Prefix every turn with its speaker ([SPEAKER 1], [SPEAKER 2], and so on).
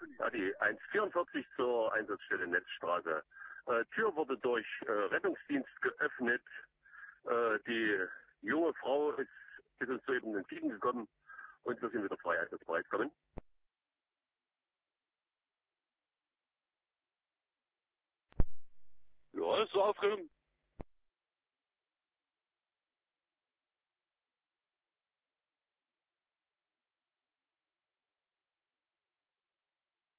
[SPEAKER 1] Ja, die 144 zur Einsatzstelle Netzstraße. Tür wurde durch Rettungsdienst geöffnet. Die junge Frau ist uns soeben entgegengekommen und wir sind wieder frei einsatzbereit. Kommen.
[SPEAKER 2] Ja, das ist so Aufregung.